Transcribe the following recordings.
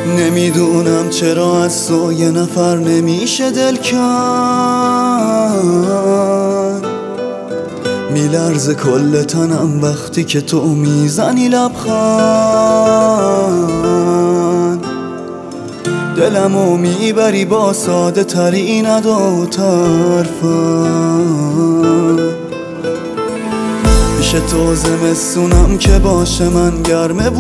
نمیدونم چرا از تو یه نفر نمیشه دل کن، میلرزه کل تنم وقتی که تو میزنی لبخند. دلمو میبری با ساده ترین ادا طرفم. پیش تو زمستونم که باشه من گرم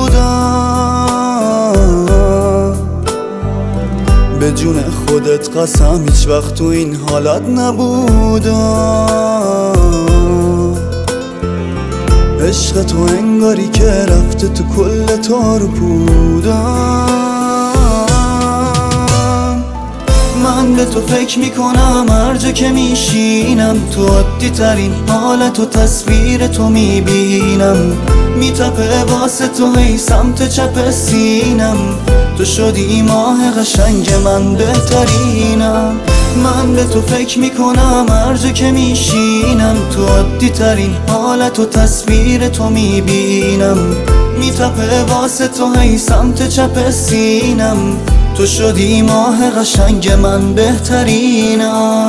وجودم، به جون خودت قسم هیچ وقت تو این حالت نبودم. عشق تو انگاری که رفته تو کل تار و پودم. من به تو فکر میکنم هر جا که میشینم، تو عادی ترین حالت و تصویر تو میبینم. میتپه واسه تو هی سمت چپ سینم، تو شدی ماه قشنگ من بهترینم. من به تو فکر میکنم هر جا که میشینم، تو عادی ترین حالت و تصویر تو میبینم. میتپه واسه تو هی سمت چپ سینم، تو شدی ماه قشنگ من بهترینم.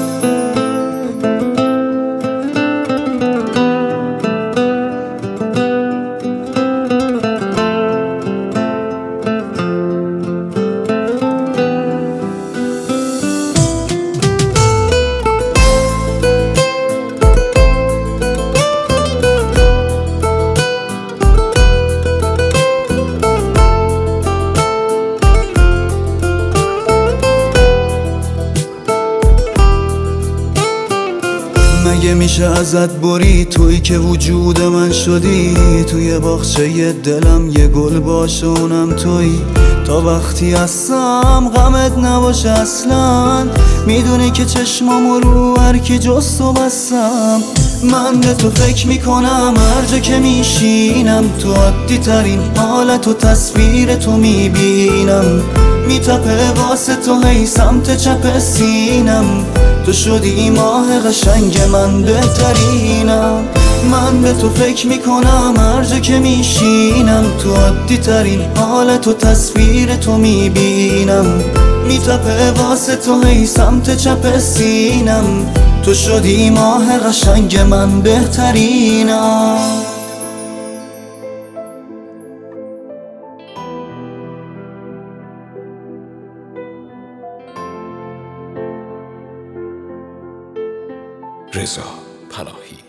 مگه میشه ازت بری تویی که وجود من شدی؟ توی باغچه دلم یه گل باشه اونم تویی. تا وقتی هستم غمت نباشه اصلا، میدونی که چشمامو رو هر کی جز تو بستم. من به تو فکر میکنم هر جا که میشینم، تو عادی ترین حالت و تصویر تو میبینم. میتپه واسه تو هی سمت چپ سینم، تو شدی ماه قشنگ من بهترینم. من به تو فکر میکنم هر جا که میشینم، تو عادی ترین حالت و تصویر تو میبینم. میتپه واسه تو هی سمت چپ سینم، تو شدی ماه قشنگ من بهترینم. رضا پناهی.